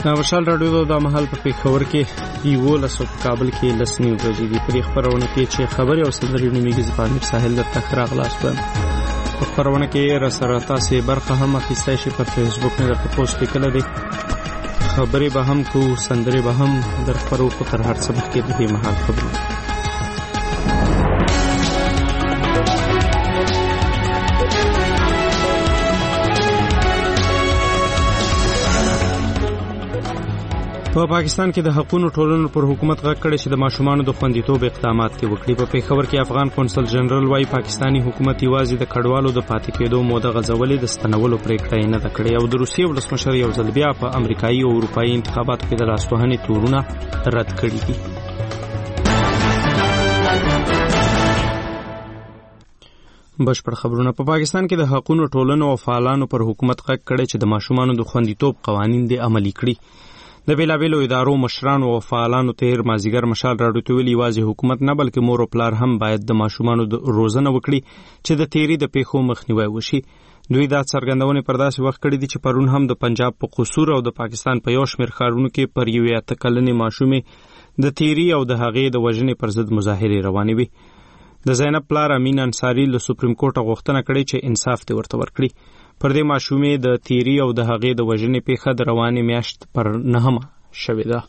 مشال راډیو د مهال په پیښور کې 11 په کابل کې لسنی ورځې دي. په خبرونه کې چې خبري او سندري نوميږي زبانیر ساحل د تخراغ لاس په خبرونه کې را سره تاسو برخه هم اخیستای شي. په فیسبوک نه د پوسټ لیکل دي، خبري به هم کو سندري به هم در خبرو په تر هر څه کې د مهال خبرونه. په پاکستان کې د حقوقو ټولنو پر حکومت غږ کړي چې د ماشومانو د خوندیتوب اقدامات کې وکړي. په پیښور کې افغان قونسل جنرال وايي پاکستانی حکومت یوازې د کډوالو د پاتې کېدو موده غځولې د ستنولو پریکړه نه ده کړې او د روسیې ولسمشر یو ځل بیا په امریکایي او اروپایي انتخاباتو کې د لاسوهنې تورونه رد کړي دي. بشپړ خبرونه. په پاکستان کې د حقوقو ټولنو او فعالانو پر حکومت غږ کړي چې د ماشومانو د خوندیتوب قوانین دې عملي کړي. د بیلابیلو ادارو مشرانو او فعالانو تیر مازیګر مشال راډیو ته ویلي یوازې حکومت نه بلکې مور او پلار هم باید د ماشومانو د روزنه وکړي چې د تیری د پیښو مخنیوي وشي. دوی دا څرګندونه پر داسې وخت کړې دي چې پرون هم د پنجاب په قصور او د پاکستان په یو شمېر ښارونو کې پر یوې 8 کلنې ماشومې د تیری او د هغې د وژنې پر ضد مظاهرې روانې وي. د زینب پلار امین انصاری له سپریم کورټ غوښتنه کړې چې انصاف ته ورته ورکړي. پر دې ماشومې د تیری او د هغې د وژنې پیښه د روانې میاشت پر 9 شوې ده.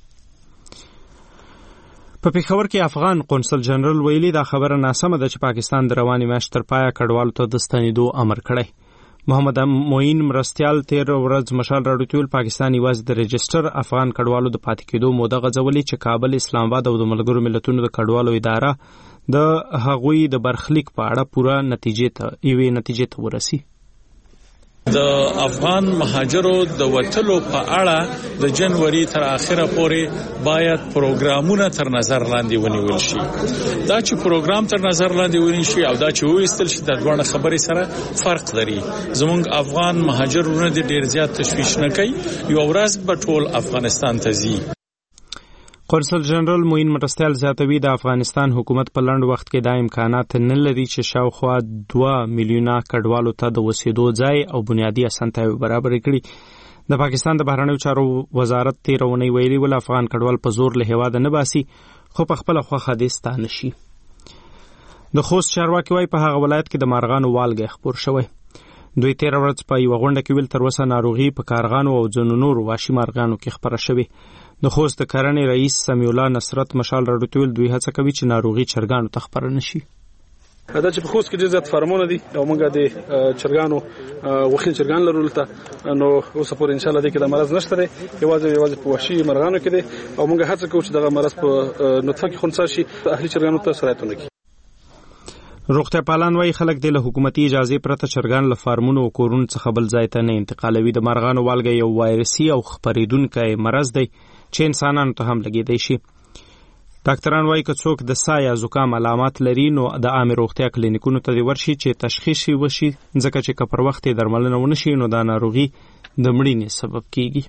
په پیښور کې افغان قونسل جنرال ویلي دا خبره ناسمه ده چې پاکستان د روانې میاشت تر پایه کډوالو ته د ستنېدو امر کړی. محمد معین مرستیال تیر ورځ مشال راډیو ته ویل پاکستان یوازې د رجسټر افغان کډوالو د پاتې کېدو موده غځولې چې کابل، اسلام آباد او د ملګرو ملتونو د کډوالو اداره د هغوی د برخلیک په اړه پوره نتیجې ته ورسي. د افغان مهاجرو د وټلو په اړه د جنوري تر اخره پورې باید پروګرامونه تر نظر لاندې ونیول شي. دا چې پروګرام تر نظر لاندې ونیول شي او دا چې وېستل شي د دوه خبرې سره فرق لري. زموږ افغان مهاجرونه د ډیر زیات تشویش نه کوي، یو ورځ به ټول افغانستان ته ځي. قونسل جنرال معین مرستیال زیاتوي د افغانستان حکومت په لنډ وخت کې دا امکانات نه لري چې شاوخوا 2 میلیونه کډوالو ته د وسیدو ځای او بنیادی اسانتیاوې برابر کړي. د پاکستان د بهرنیو چارو وزارت تیرونی ویلي ول افغان کډوال په زور له هیواده نه باسي خو په خپل خوخه دې ستانه شي. د خوست چارواکي وايي په هغه ولایت کې د مارغانو والګ خبر شوی. دوی تیر ورځ په یو غونډه کې ویل تر اوسه ناروغي په کارغانو او ځینو نورو وحشي مارغانو کې خبره شوې. د خوست د کرنې رئیس سمیع الله نصرت مشال راډیو ته ویل دوی هڅه کوي چې ناروغي چرګانو ته خبره نشي. دا چې په خوست کې ډېر زیات فارمونه دي او موږ د چرګانو وخیل چرګان لرو ته نو اوس په ان شاء الله دې کې د مرض نشته دی، یوازې په وحشي مرغانو کې دی او موږ هڅه کوو چې دغه مرض په نطفه کې خنثی شي، اهلي چرګانو ته سرایت ونکړي. روغتیا پالان وايي خلک د حکومتي اجازه پرته چرګان له فارمونو او کورونو څخه بل ځای ته نه انتقالوي. د مارغانو والګ یو وایرسي او خپرېدونکی مرض دی چې انسانانو ته هم لګیدای شي. ډاکټران وايي که څوک د ساه یا زکام علامات لري نو د عامه روغتیا کلینیکونو ته ورشي چې تشخیص وشي، ځکه چې که پر وخت درملنه ونشي نو دا ناروغي د مړینې سبب کیږي.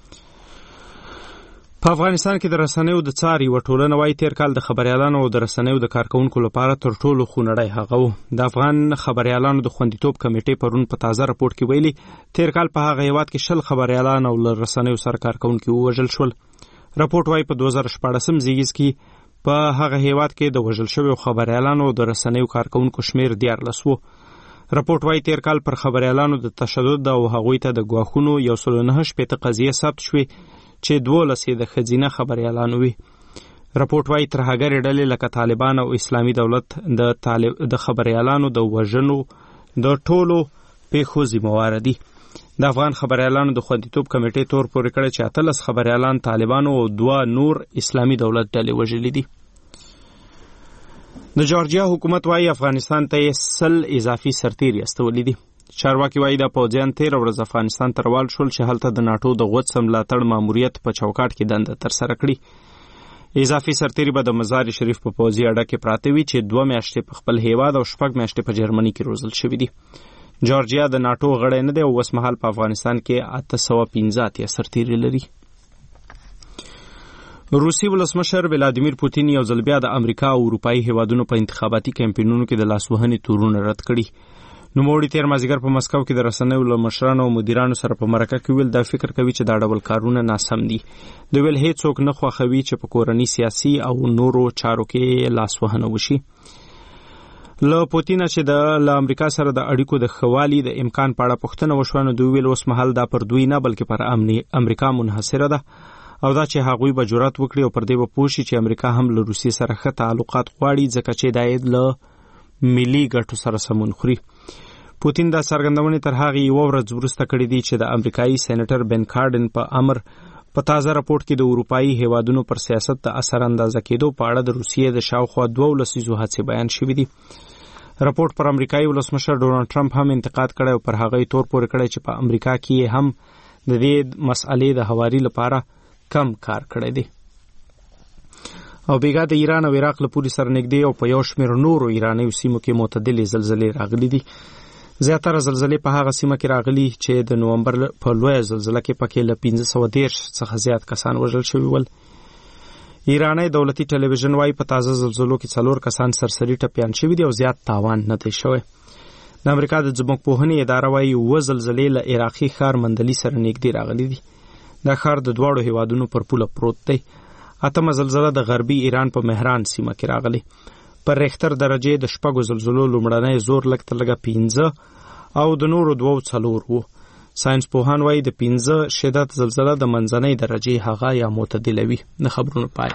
په افغانستان کې د رسنیو د څاري و ټولنه وايي تیر کال د خبريالانو او د رسنیو د کارکونکو لپاره تر ټولو خونړی هغه و. د افغان خبريالانو د خوندیتوب کمیټې پرون په تازه راپورټ کې ویلي تیر کال په هغه هیواد کې 10 خبريالان او رسنیو سره کارکونکو وژل شول. راپورټ وايي په 2014 زیږیز کې په هغه هیواد کې د وژل شویو خبريالانو او د رسنیو کارکونکو شمیر 14 و. راپورټ وايي تیر کال پر خبريالانو د تشدد او هغوی ته د ګواښونو 109 قضیه ثبت شوې چې 12 د خزینه خبريالانو وي. راپورټ وايي ترهګر ډلې لکه طالبان او اسلامي دولت د خبريالانو د وژنو د ټولو پیښو ذمہوار دي. د افغان خبريالانو د خوندیتوب کمیټې تور پورې کړی چې 13 خبريالان طالبانو او 2 نور اسلامي دولت ډلې وژلې دي. د جورجیا حکومت وايي افغانستان ته 100 اضافي سرتیري استولې دي. چارواکي وايي د پوځیان تیر ورځ افغانستان ته روان شول چې هلته د ناتو د غوڅ ملاتړ ماموریت په چوکاټ کې دنده ترسره کړي. اضافي سرتیري به د مزار شریف په پوځي اډه کې پراته وي چې 2 میاشتې په خپل هیواد او 6 میاشتې په جرمني کې روزل شوي دي. جورجیا د ناتو غړی نه دی او اوس مهال په افغانستان کې 815 سرتیري لري. روسي ولسمشر ولادیمیر پوتین یو ځل بیا د امریکا او اروپایي هیوادونو په انتخاباتي کمپاینونو کې د لاسوهنې تورونه رد کړي. نوموړي تیر مازدیګر په مسکو کې د رسنیو له مشرانو او مدیرانو سره په مرکه کې ویل دا فکر کوي چې دا ډول کارونه ناسم دي. دوی ویل هیڅوک نه خوښوي چې په کورني سیاسي او نورو چارو کې لاسوهنه وشي. له پوتین چې د امریکا سره د اړیکو د خوالي د امکان په اړه پوښتنه وشوه نو دوی ویل اوس مهال دا پر دوی نه بلکې پر امریکا منحصره ده او دا چې هغوی به جرأت وکړي او پر دې به پوه شي چې امریکا هم له روسیې سره ښه تعلقات غواړي ځکه چې دا یې له ملي ګټو سره سمون خوري. پوتین دا څرګندونې تر هغې یوه ورځ وروسته کړې دي چې د امریکایي سېنیټر بن کارډن په امر په تازه راپورټ کې د اروپایي هیوادونو پر سیاست د اثر اندازه کېدو په اړه د روسیې د شاوخوا 12 لسیزو هڅې بیان شوې دي. راپورټ پر امریکایي ولسمشر ډونالډ ټرمپ هم انتقاد کړی او پر هغه یې تور پورې کړی چې په امریکا کې هم د دې مسئلې د هواري لپاره کم کار کړی دی. او بیګا د ایران او عراق له پوري سره نږدې او په یو شمېر نورو ایرانیو سیمو کې معتدلې زلزلې راغلي دي. زیاتره زلزلې په هغه سیمه کې راغلي چې د نومبر په لویه زلزله کې پکې له 1513 څخه زیات کسان وژل شوي ول. ایرانی دولتي ټلویزیون وايي په تازه زلزلو کې 4 کسان سرسري ټپیان شوي دي او زیات تاوان نه دی شوی. د امریکا د ځمکپوهنې اداره وايي 7 زلزلې له عراقي ښار مندلي سره نږدې راغلي دي. دا ښار د دواړو هیوادونو پر پوله پروت دی. 8مه زلزله د غربي ایران په مهران سیمه کې راغلي. پر ریختر درجه د 6 زلزلو لومړنی زور لږ تر لږه 15 او د نورو 2 4 وو. ساينس پوهان وايي د 15 شدت زلزله د منځنۍ درجه هغه یا معتدله وي. د خبرونو پای.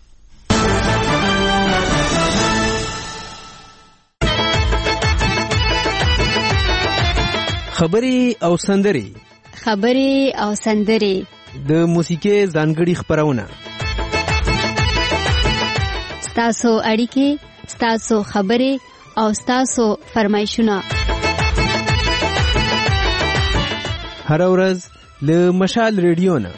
خبري او سندري د موسیقي ځانګړي خبرونه ستاسو اړیکې ستاسو خبرې او ستاسو فرمایشونه هر ورځ له مشال ریډیو نه.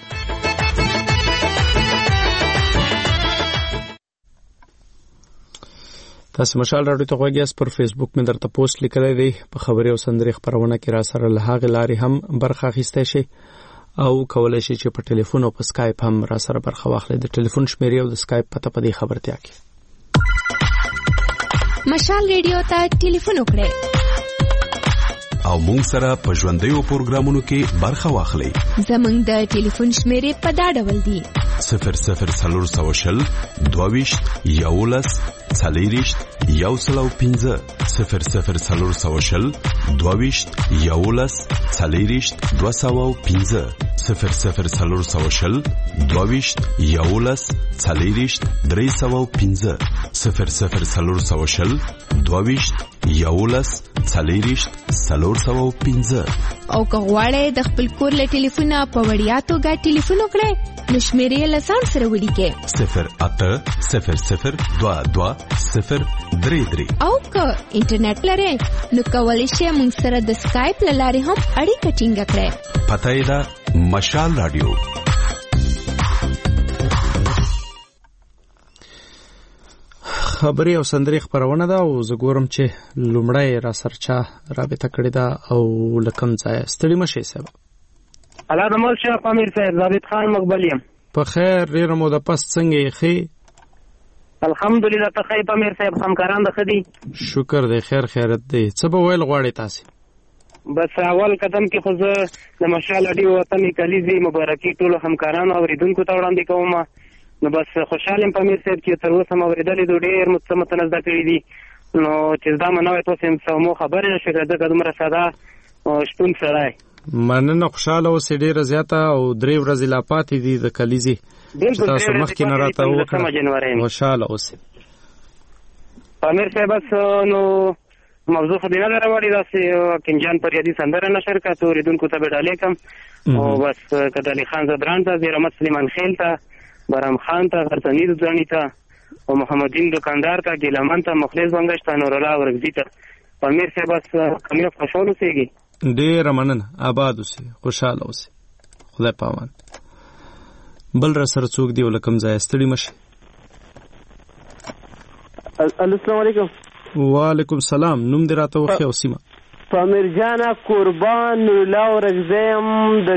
تاسو مشال راډیو ته غوږیاست. پر فیسبوک مې درته پوسټ لیکلی دی. په خبرې او سندرې خبرونه کې را سره له هغې لارې هم برخه اخیستی شي او کولای شي چې په ټلیفون او په سکایپ هم را سره برخه واخلئ. د ټلیفون شمیرې او د سکایپ پته په دې خبرتیا کې. مشال ریډیو ته ټلیفون وکړئ او مونږ سره په ژوندیو پروګرامونو کې برخه واخلئ. زمونږ د ټلیفون شمیرې په دا ډول دي: 00420 22 11 40 105 00420 22 11 40 205 00420 22 11 40 305 00420 22 11 40 305. او که غواړئ د خپل کور له ټلیفونه په وړیا توګه ټلیفون وکړئ نو شمیرې له ځان سره ولیکئ 080022 او که انټرنیټ لرئ نو کولی شئ موږ سره د سکایپ له لارې هم اړیکه ټینګه کړئ. پته یې ده مشال رادیو. خبري او سندري خبرونه ده او زه ګورم چې لومړی را سرچا رابطه کړې ده او لکم ځای ستړي مشه صاحب. الله د مول شاه امیر صاحب ضابط خان مقبل یم. په خیر ډیر مو د پس څنګه یې خې؟ الحمدلله ته خیر امیر صاحب همکاران د خدي شکر دی خیرت دی. څه به ویل غواړئ تاسو؟ بس اول قدم کې خو زه د مشال اډیو وطن کلیزي مبارکي ټول همکارانو او ریدونکو ته وړاندې کوم. نو بس خوشاله یم امیر صاحب چې تر اوسه مو ورېدلې ډېر متنزده کړی دي نو چې دا منوي تاسو هم سمو خبرې نشئ دا دومره ساده شپون سړی مننه خوشاله اوسې ډېره زیاته او 3 ورځې لا پاتې دي د کلیزي تاسو مخکې نه راته وکړه خوشاله اوسې امیر صاحب. بس نو موضوع خو دې نه راوړی داسې کنجان پر یادي سندره نشر کا تو ریدونکو ته به ډالې کم او بس کدالي خان زبران ته زیرمت سلیمان خیل ته برام خان ته غرتنید ځانی ته او محمدین دکاندار ته ګلمن ته مخلص بنگش ته نور الله ورغزی ته امیر صاحب. بس کمیو خوشاله اوسئ. ډېر مننه آباد اوسئ خوشاله اوسئ خدای پامان. بل را سره څوک دی ولکم ځای ستړي مشه. السلام علیکم. وعلیکم السلام. نوم دې راته وخی او سیمه؟ امیر جان قربان نور الله ورغزیم د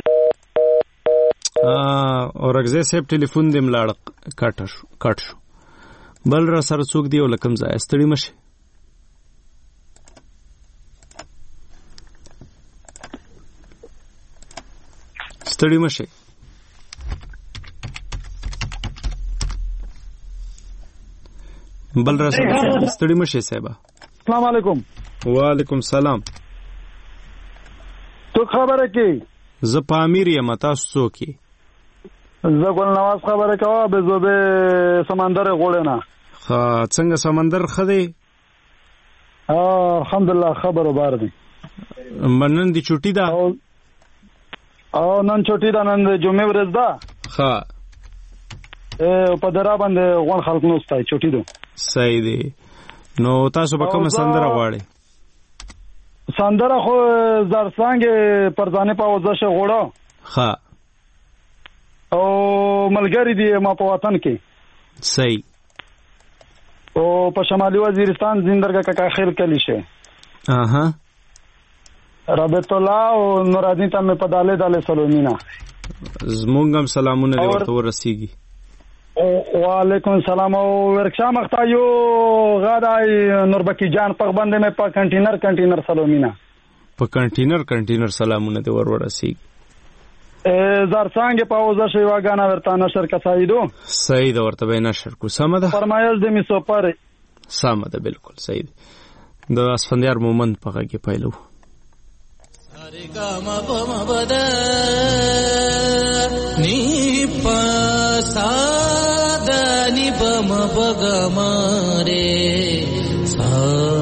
اورګزې صاحب ټلیفون دې ملاړ کټ شو. بل را سره څوک دی ولکم ځای ستړي مشه. ستړي مشه. بل راسه ستړي مشه صاحب. السلام علیکم. وعلیکم سلام. تو خبره کی؟ زه پامیر یم، تاسو څوک یې؟ زه ګل نواز خبره کوم به زوبه سمندر غوړې نه. ها څنګه سمندر خدي؟ الحمدلله خبرو بار دي. منن دی چټي ده او نن چټي ده، نن جمعه ورځ ده. ها په درا باندې غون خلک نو ستای چټي ده. صحیح دی. نو تاسو به کوم سندره غواړئ؟ سندره خو زرسنګ پرځانه په وځه غوړو. ها او ملګری دی ما په وطن کې. صحیح. او په شمالي وزیرستان زندرګه کا خیر کلی شه. اها رابط الله او نورادین ته په داله سلامونه. زمونږم سلامونه دی ورته ورسیږي. وعلیکم السلام. او ورکشا مختایو غادای نوربکی جان په باندې مې په کنټینر سلامونه. په کنټینر سلامونه دی ورسیږي. زرسنګ په اوزه شی واګانا ورته نشر کسایدو. صحیح ده ورته به نشر کو. سم ده فرمایل دې می سوپر. سم ده بالکل صحیح ده. د اسفندیار مومند په کې پایلو. سارګه ما بده نی پساد نی بم بغمره سا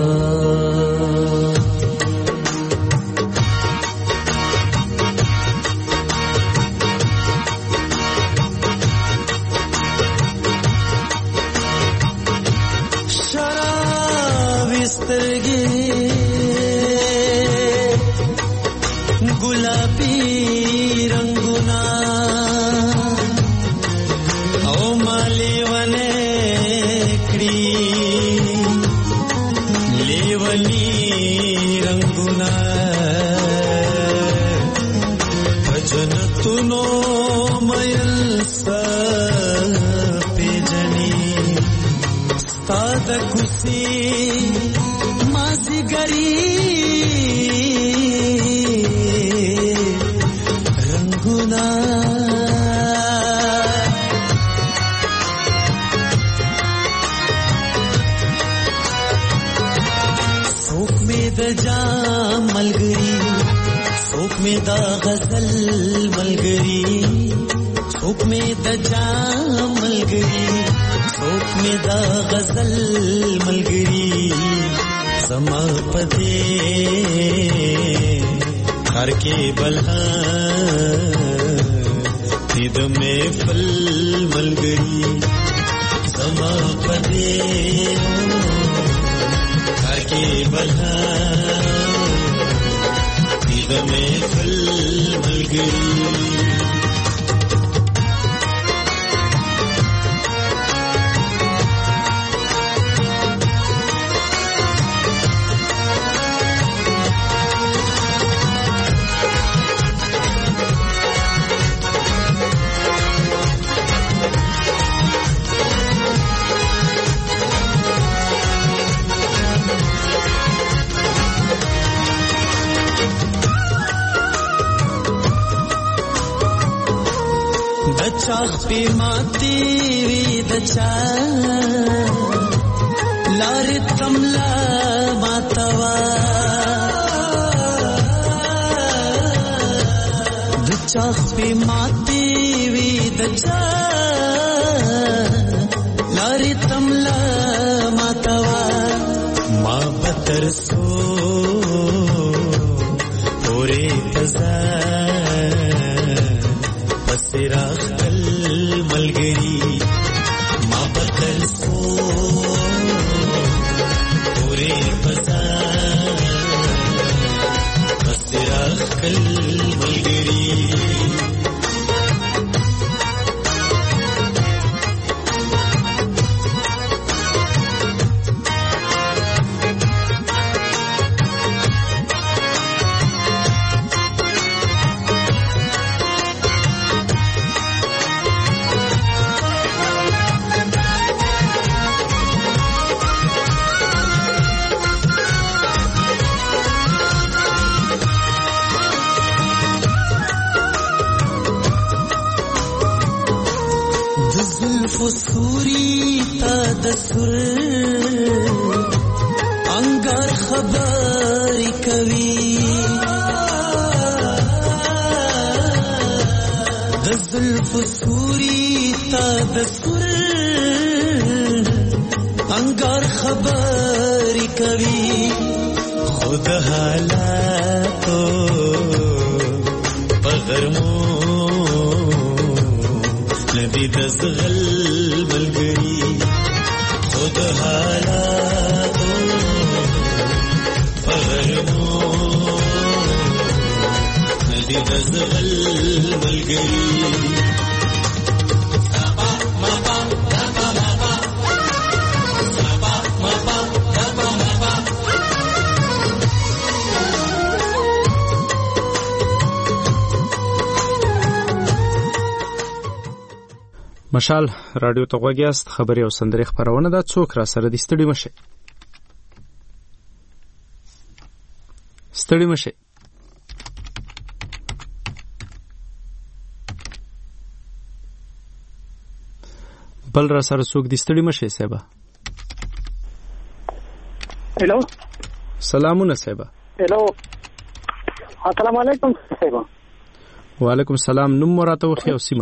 गुलाबी रंगुना ओ मालेवने क्री लेवनी रंगुना भजन तुनो मयल सा पेजनी स्ताद कुसी मासी गरी मलगरी शोक में दा गजल मलगरी शोक में दजा मलगरी शोक में दा गजल मलगरी समा पदे हर के बल्हा निद में फल मलगरी समा पदे हर के बल्हा में फल मलगरी चाख पे माती दचा लारे तमला मातवा चाख पे माती दचा लारे तमला मातवा माँ बतर सो पूरे पजा पसेरा मलगरी माँ बदल सो पूरे बाजार बसरा कल मलगरी تا دسور انګار خبرې کوي د زلف سوري تا دسور انګار خبرې کوي خود حالاتو پغرمو ندی دزغل ملګری خود حالاتو پغرمو ندی دزغل ملګری مشال رادیو ته غوږ یاست. خبري او سندري خبرونه ده. څوک را سره دي؟ ستړي مشه بل را سره څوک دي؟ ستړي مشه صاحب. هلو سلامونه صاحب. هلو السلام علیکم صاحب. وعلیکم السلام. نوم مراته وخی او سیمه؟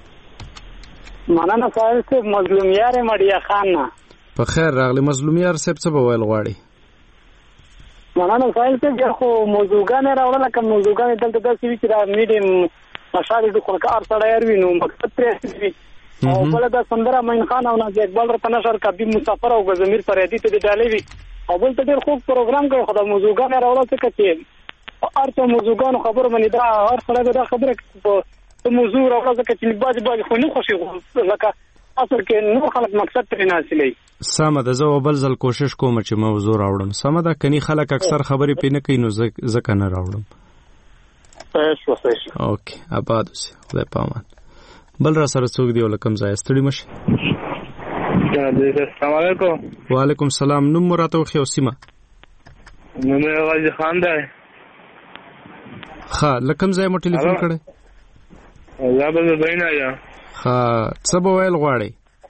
مننه صاحب. مظلومیار مړیا خان نه. په خیر راغلی مظلومیار صاحب. څه به ویل غواړي؟ مننه صاحب. بیا خو موضوعګانې راوړله که موضوعګانې دلته داسې وي چې دا میډیم مشال د خلکار سړی وي نو مقصد پرې وي. او بله دا سندره معین خان او نازي اقبال راته نشر کبي مسافر او ضمیر فریادي ته د ډالۍ وي او بل ته ډېر خوږ پروګرام کوي. خو دا موضوعګانې راوړله څه چې هر څه موضوعګانو خبرو باندې دا هر سړی به دا خبره په موضوع راوړه ځکه چې بعضې خو نه خوښي لکه اصل کې نور خلک مقصد ترې نه حاصلوي. سمه ده. زه بل ځل کوشش کوم چې موضوع راوړم. سمه ده. کني خلک اکثر خبرې پې نه کوي نو ځکه نه راوړم. اوکې آباد اوسې. خدای په امان. بل را سره څوک دی او له کوم ځایه؟ ستړي مشه. السلام علیکم. وعلیکم السلام. نوم مو راته وښیه او سیمه؟ نوم یې غازي خان دی. ښه له کوم ځایه مو ټلیفون کړی؟ زه به زبینه یم. ښه څه به ویل غواړئ؟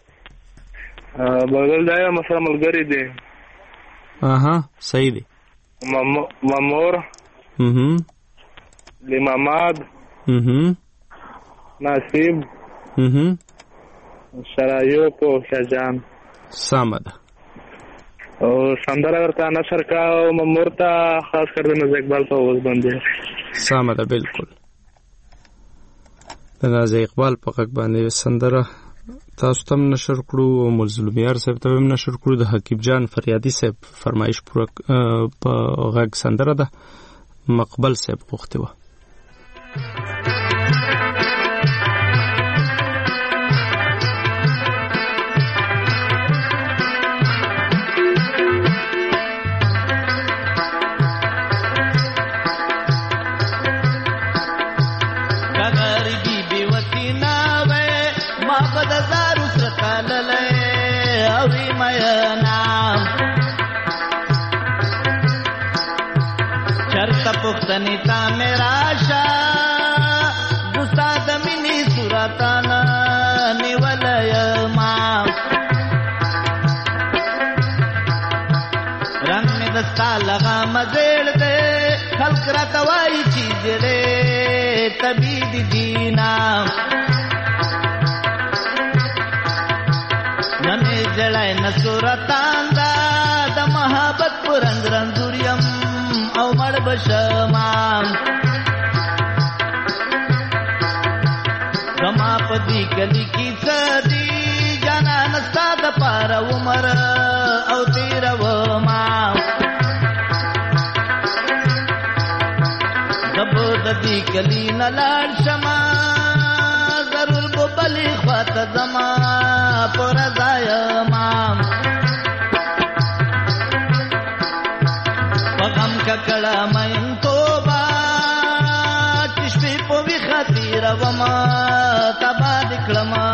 بلګل دا یم سره ملګري دی. صحیح دی. مامور لماماد نصیب شرایوب او شجان. سمه ده. او سندره ورته نشر کا او مامور ته خاص کر د نازي اقبال په اوس باندې. سمه ده بالکل. د نازي اقبال په غږ باندې سندره تاسو ته نشر کړو او مظلومیار صاحب ته هم نشر کړو. د حکیب جان فریادي صاحب فرمایش پوره په غږ سندره ده. مقبل صاحب غوښتي وه. پختنی تا میرا شا گستاد منی صورتانا نیولی مام رنگ می دستا لغا مزیل دے خلق را توائی چیز دے تبید دینا نمی جڑای نصورتان دا دا محبت پرنگ رنزوریم او مړ بشمام زما پدی کلی کی صدی جانا نستا د پار عمر او تیر و ما دب ددی کلی نلال شما ضرور بو بلی خوات زما پر زایمام ککړه مین توبه چشمې په وی خاطر وما تبا دکړما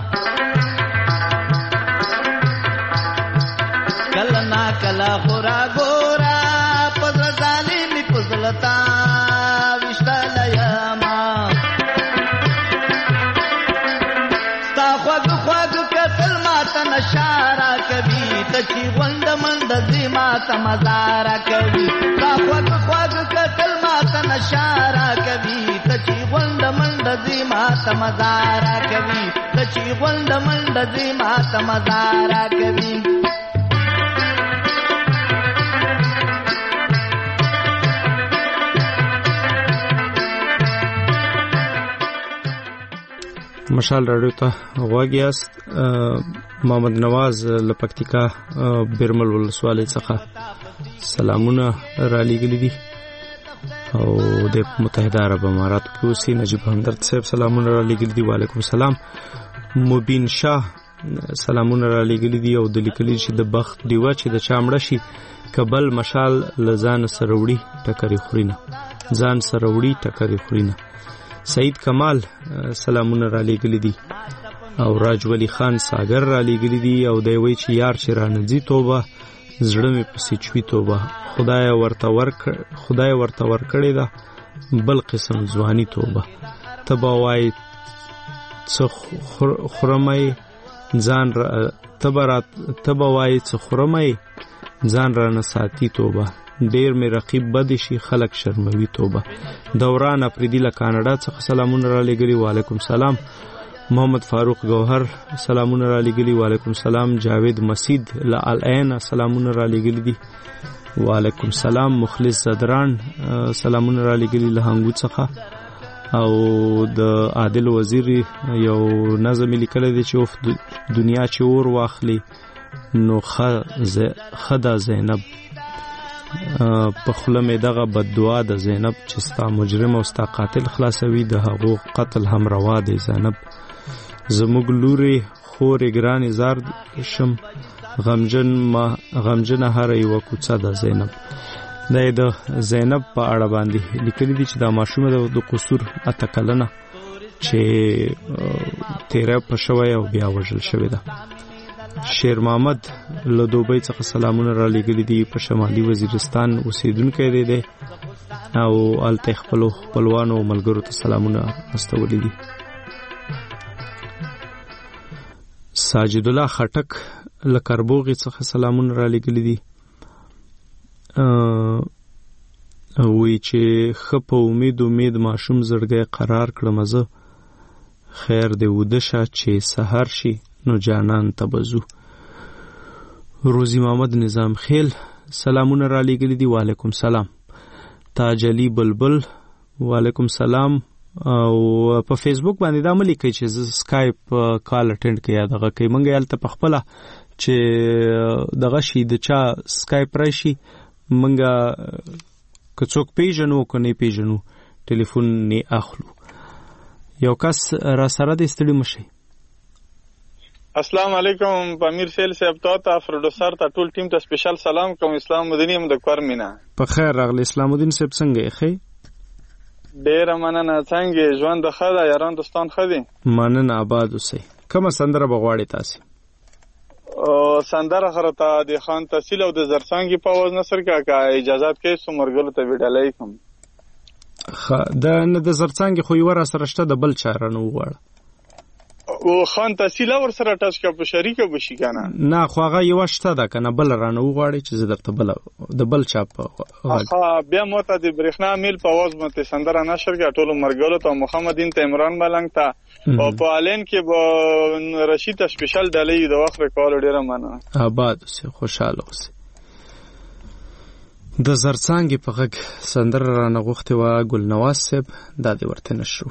کله نا کله خورا ګورا پزړ ظالم پزلتا وشتل یما ستا خوږ خوږ کتل ماته نشارا کوي تچی غوند مند زما تمزارا کوي تا خوګ خوګ کتل ما ته نشارا کوي تچی غوند مند زما تمزارا کوي تچی غوند مند زما تمزارا کوي مشال راډیو ته غواړی است محمد نواز لپکتیکا برمل ولسوالۍ څخه سلامونه را لېږلي دي او د متحده عرب اماراتو کې اوسي نجیب همدرد صاحب سلامونه را لېږلي دي وعلیکم السلام مبین شاه سلامونه را لېږلي دي او د لیکلي چې د بخت دیوه چې د چا مړه شي کبل مشال له ځان سره وړي ټکرې خورینه ځان سره وړي ټکرې خورینه سعید کمال سلامونه را لېږلي دي او راج ولی خان ساګر را لېږلي دي او دی وایي چې یار چې رانځي توبه زړه مې پسې چوي توبه خدای ورته ورکړې ده بل قسم ځواني توبه ته به وایې څه خورمی ځان ته به وایې څه خورمی ځان رانه ساتي توبه ډیر مې رقیب بد شي خلک شرموي توبه دوران افریدی له کاناډا څخه سلامونه را لېږلي وعلیکم سلام محمد فاروق گوهر سلامونه را لېږلي وعلیکم سلام جاوید مسید له العین سلامونه را لېږلي دي وعلیکم سلام مخلص زدران سلامونه را لېږلي له هنګو څخه او د عادل وزیر یو نظم لیکلی دی چې دنیا چې اور واخلي نو خدا زینب په خوله مې دغه بددعا د زینب چې ستا مجرم او ستا قاتل خلاصوي د هغو قتل هم روا دی زینب زموږ لورې خورې ګرانې زار شم غمجنه هره یوه کوڅه ده زینب دا یې د زینب په اړه باندې لیکلي دي چې دا ماشومه د قصور 8 کلنه چې تیره په شوی او بیا وژل شوې ده شیر محمد له دوبۍ څخه سلامونه را لېږلي دي په شمالي وزیرستان اوسیدونکی دی او هلته خپلو خپلوانو او ملګرو ته سلامونه استولي دي ساجد الله خټک له کربوغې څخه سلامونه را لېږلي دي وایي چې ښه په امید ماشوم زړګی قرار کړم زه خیر دې وده شه چې سحر شي نو جانان ته بزو روزی محمد نظام خیل سلامونه را لېږلي دي وعلیکم سلام تاج علي بلبل وعلیکم سلام او په فیسبوک باندې دا ملي کوي چې سکایپ کال اټینډ کوي یا دغه کوي مونږ یالته په خپل چې دغه شي د چا سکایپ راشي مونږ که څوک پیژنو که نه پیژنو ټلیفون نه اخلو یو کس را سره د ستړي مشي السلام علیکم پامیر سیل صاحب ته پروډوسر ته ټول ټیم ته سپیشل سلام کوم اسلام مدني هم د کورمینا په خیر راغلی اسلام الدین صاحب څنګه یې خې ډیر مننه څنګه ژوند د خدا یاران دوستان خدي مننه آباد اوسئ کومه سندره بغواړی تاسو سندره خرته د خان تحصیل او د زرڅانګي په आवाज نصر کا اجازه کې سمرګلو ته ویډلای کوم د زرڅانګي خو یو را سره شته د بل چاره نه وغواړه او خان تحصیل ور سره ټاچ کا په شریکه بشي کنه نه خو هغه یو شته ده کنه بل رانه وغواړي چې درته بل د بل چا په بیا موته د برېښنا میل په आवाज مته سندره نشر کا ټولو مرګلو ته محمد دین ته عمران ملنګ ته او په الین کې به رشید سپیشل ډلې د وخت کول ډیره مننه آباد اوسه خوشاله اوسه د زرڅانګي په غږ سندره رانه غوښته وا ګل نواز صاحب د دې ورته نشو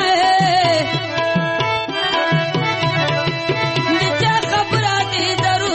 ضرور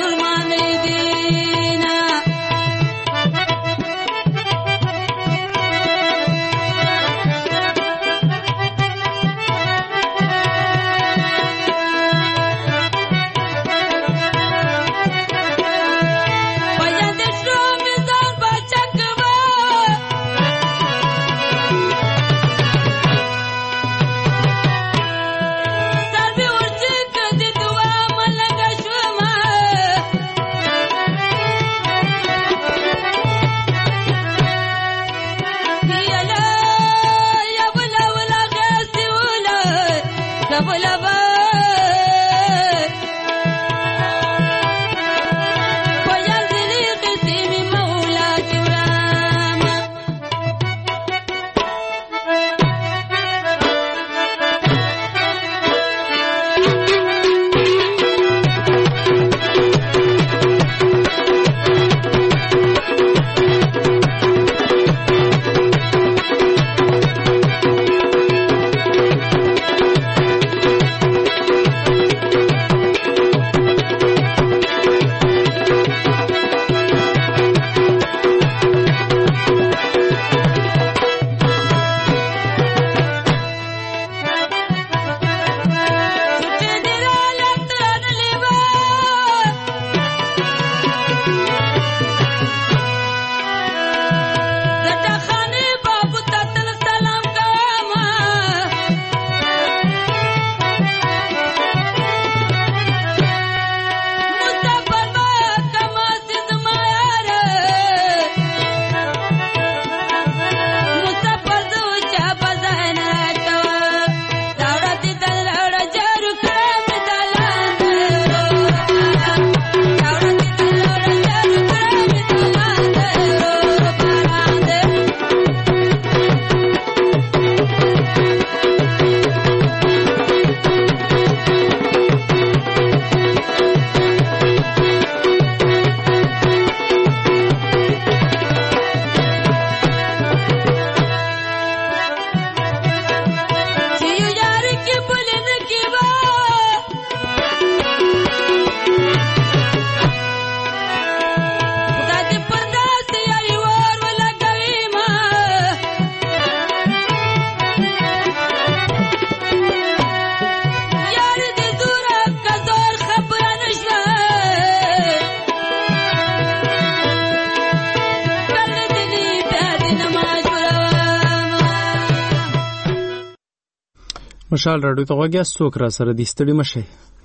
مشال راډیو ته غوږ یاست، څوک را سره دي؟ ستړي مشئ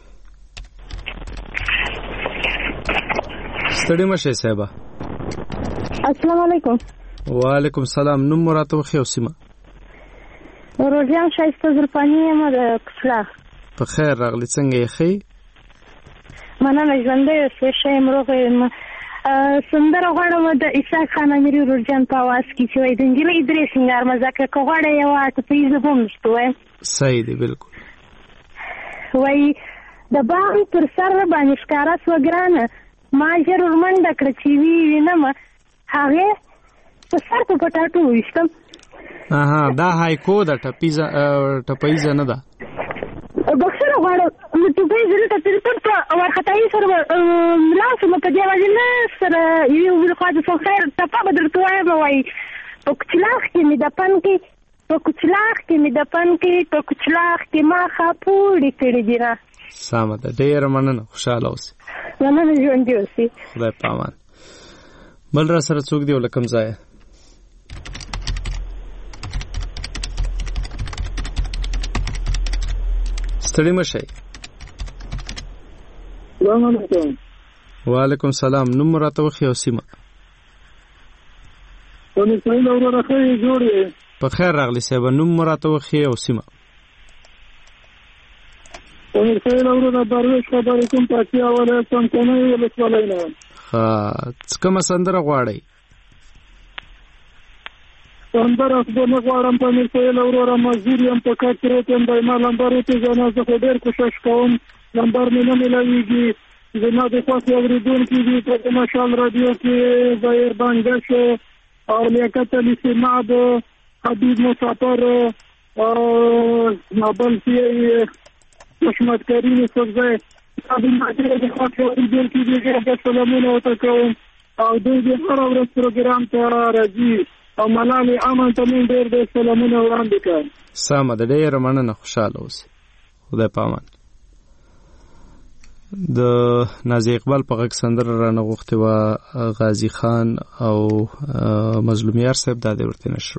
صاحبه. السلام علیکم. وعلیکم السلام. نوم مو راته وښیه او سیمه؟ روزیان شایسته زرپاني یم د کچلاغ. په خیر راغلی، څنګه یې ښې؟ مننه، ژوندی اوسې، ښه یم، روغه یم. سندره غواړم د اسحاق خان امیري روزجان په اواز کې چې وایي د نجلۍ درې سینګار مزکه که غواړی یوه ټپیزه به هم نشته وایم. صحیح دی، بلکل. وایي د باغ پر سر باندې ښکاره سوه ګرانه، ما ژر ورمنډه کړه چې وی وینمه، هغې په سر په پټاټو وویشتم. دا هایکو ده، ټپیزه نه ده. بخښنه غواړم، ټپیزه نه ټپیزه په وارخطایي سره ملا شوم، په دې وجې نه سره یوې بلې خوا د څو خیر ټپه به درته وایم. وایي په کوچلاغ کې مې د پن کې، په کوچلاغ کې مې د پن کې، په کوچلاغ کې ما خاپوړې کړې دي نه. سمه ده، ډېره مننه، خوشحاله اوسې. مننه، ژوندي اوسې. خدای په امان. بل را سره څوک دی او له کوم ځایه؟ ستړي مشئ. السلام علیکم. وعلیکم السلام. نوم مو راته وښیه او سیمه؟ اسماعیل وروره ښه یې، جوړ یې؟ په خیر راغلی صاحبه، نوم مو راته وښیه او سیمه؟ اسماعیل وروره درویش خبرې کوم، پاکیا ولایت څمکنۍ ولسوالۍ نه. کومه سندره غواړئ؟ سندره خو نه غواړم، په اسماعیل وروره مزدور یم، په کار کې روت یم، دایما لمبر وپېژنه، زه خو ډېر کوشش کوم، لمبر مې نه میلاویږي. زما د خوښې اورېدونکي دي په مشال راډیو کې ظاهر بانګش او لیاقت علي سماد، حبیب مسافر، بل چې حشمت کریم صفزی، د خوښې اورېدونکي دي، ډېر سلامونه ورته کوم. او دوی د هره ورځ پروګرام ته راځي او ملالې امن ته مې ډېر ډېر سلامونه وړاندې کړم. سمه ده، ډېره مننه، خوشحاله اوسې. خدای په امان. د نازي اقبال په غږ سندره رانه غوښتې وه، غازي خان او مظلومیار صاحب، دا دې ورته نشو.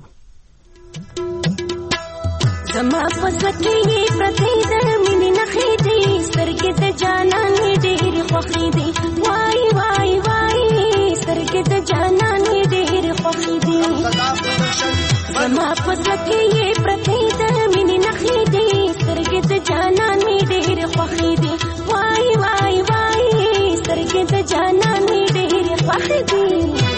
زما په زړه کې پرتې د مینې نښې دي، سترګې د جانان مې ډېرې خوښې دي، وای وای وای سترګې د جانان مې ډېرې خوښې دي. زما په زړه کې پرتې د مینې نښې دي، سترګې د جانان مې ډېرې خوښې دي، وای وای وای سترګې د جانان مې ډېرې خوښې دي.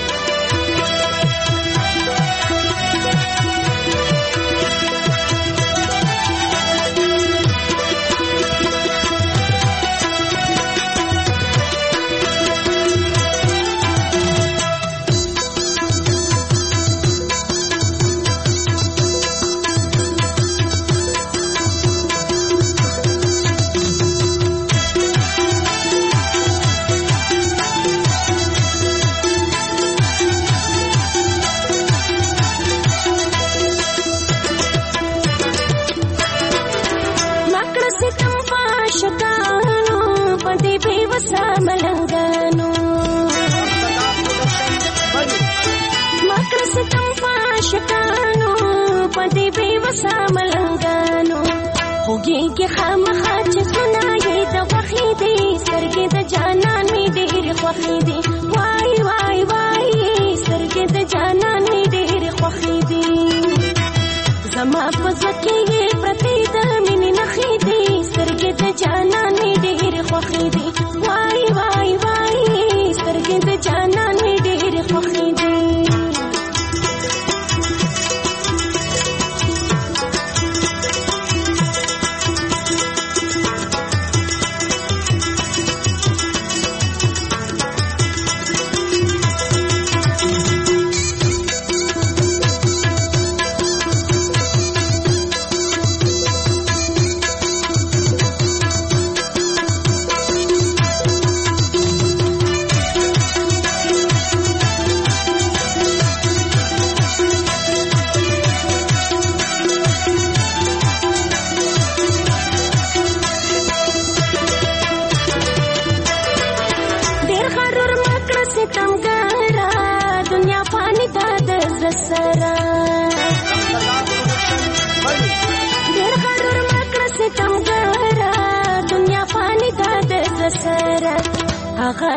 خوږې کې خامخا چې سنایې د غوښې دي، سترګې د جانان مې ډېرې خوښې دي، وای وای وای سترګې د جانان مې ډېرې خوښې دي. زما په زړه کې پرتې د مینې نښې دي، سترګې د جانان مې ډېرې خوښې دي، وای وای وای سترګې د جانان مې ډېرې خوښې دي.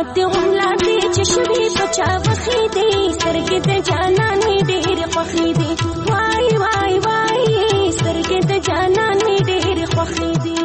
حالات غملا دي چې شوي بچا وخی دي سترګې د جانانې ډېر خوښې دي وای وای وای سترګې د جانانې ډېر خوښې دي.